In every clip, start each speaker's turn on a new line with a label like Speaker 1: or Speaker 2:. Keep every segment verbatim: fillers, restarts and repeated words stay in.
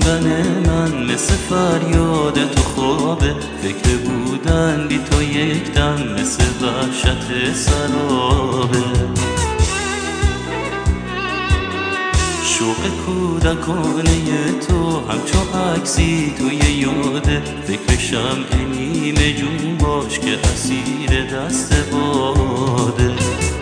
Speaker 1: خوندن من مثل فریاد تو خوابه، فکر بودن بی تو یک دم مثل وحشت سرابه. شوق کودکانه تو همچو عکسی توی یاده، فکرشم که نیمه جون باش که اسیر دست باده.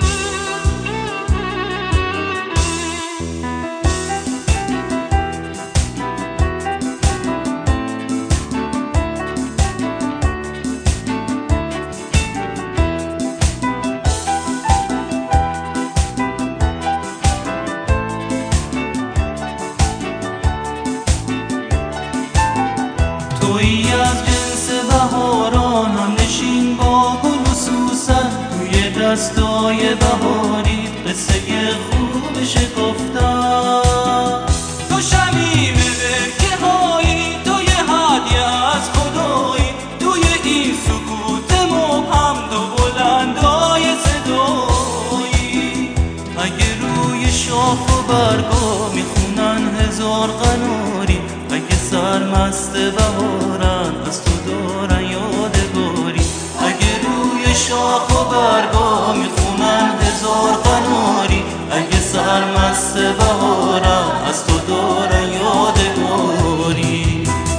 Speaker 1: تویی از جنس بهاران هم نشین با گل و سوسن، توی دستای بهاری قصه خوب شکفتن. تو شمیم برکه هایی، توی هدیه از خدایی، توی این سکوت مبهم و بلندای صدایی. اگه روی شاخ و برگا میخونن هزار قناری، اگه سرمست بهارن از تو دارن یادگاری، اگه روی شاخ و برگا میخونن هزار قناری، اگه سرمست بهارن از تو دارن یادگاری.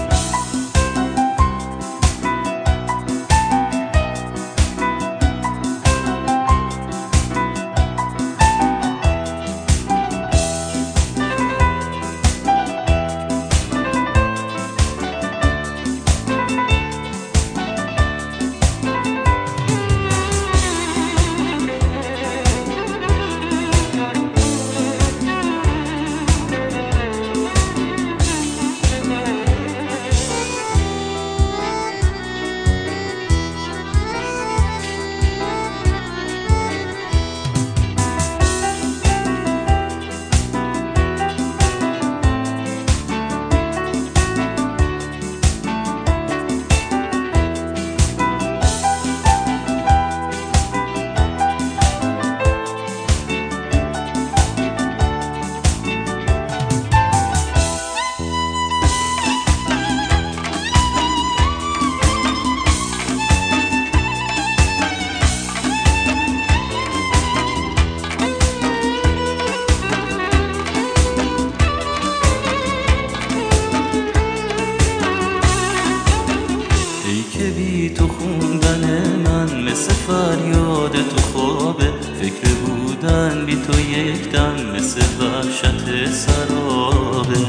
Speaker 1: تو خوندن من مثل فریاد تو خوابه، فکر بودن بی تو یک دم مثل وحشت سرابه.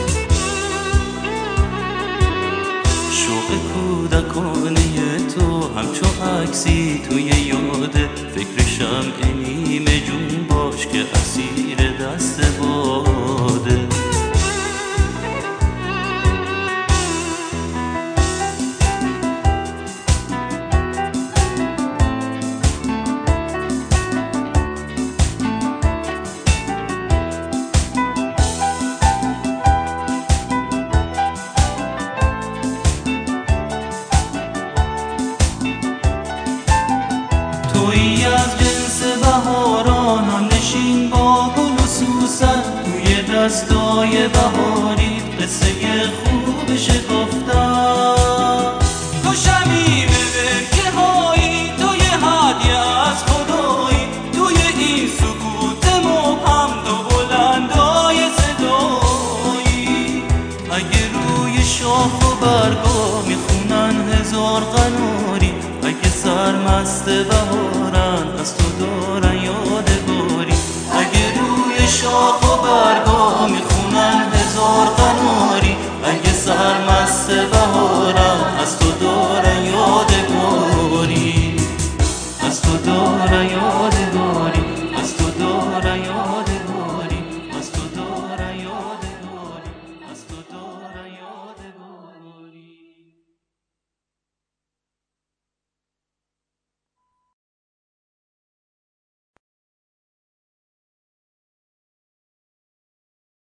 Speaker 1: شوق کودکانه تو همچو عکسی توی یاده، فکرشم که نیمه جون باش که اسیر دست باده. تویی از جنس بهاران هم نشین با گل و سوسن، توی دستای بهاری قصه خوب شکفتن. تو شمیم برکه هایی، توی هدیه از خدایی، توی این سکوت مبهم و بلندای صدایی. اگه روی شاخ و برگا میخونن هزار قناری، اگه سرمست بهارن از تو دارن یادگاری، اگه روی شاخ و برگا میخونن هزار قناری، اگه سرمست بهارن از تو دارن یادگاری، از تو دارن یادگاری.